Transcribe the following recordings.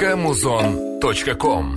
www.muzon.com.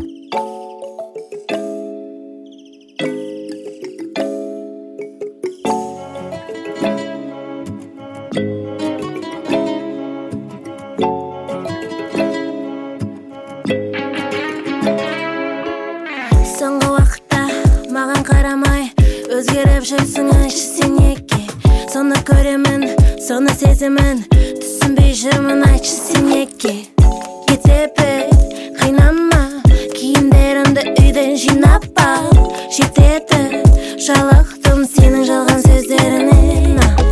Соңғы уақытта маған қарамай өзгеріп жүрсің, айтшы сен неге? Соны көремін, соны сезімін, түсінбей жүрмін, айтшы сен неге? Кетепе, қинама, киімдерімді үйден жинап ал. Жетеді, жалықтым сенің жалған сөздерінен.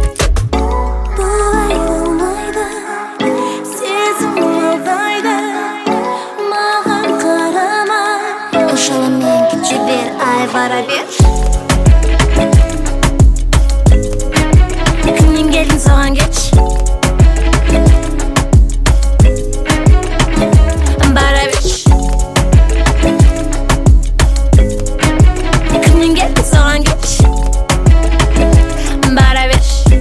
Бұлай болмайды, сезім алдайды, маған қарама. Ошалымен кете бер, ай бара бер. Кімнен келдің соған кеш. Бара бер. Кімнен келдің соған кеш. Бара бер.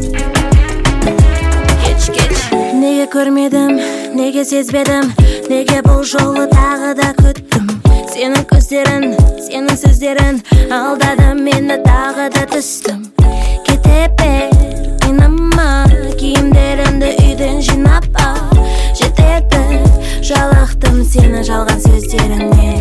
Кеш. Неге көрмедім, неге сезбедім, неге бұл жолы тағы да күттім? Сенің көздерін, сенің сөздерін алдадым, мені тағы да түстім. Кетепе, қинама, киімдерімді үйден жинап ал. Жетеді, жалықтым сені жалған сөздеріңнен.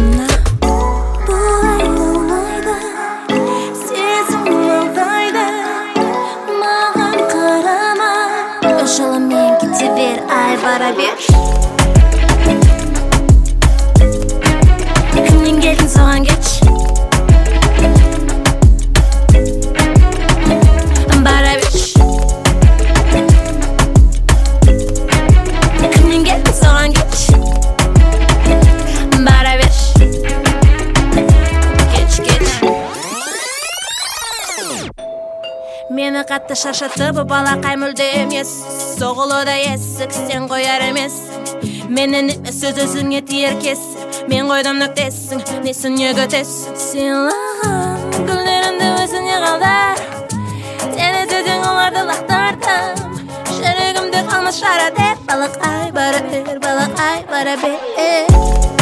Бұлай болмайды, сезім алдайды, маған қарама. Ошалымен кете бер, ай бара бер. Кімнен келдің соған кеш. Бара бер. Кімнен келдің соған кеш. Бара бер. Кеш. Мені қатты шаршатты бұл балақай мүлде емес. Соғылуда есік сен қояр емес. Менің сөз өзіңе тиер кес. Мен қойдым нүктесің, несіне көтесің? Сыйлаған гүлдерімді өзіңе қалдар. Сені төдің оларды лақтардым. Жүрегімде қалмас шара деп. Балақай бара бер, балақай бара бер.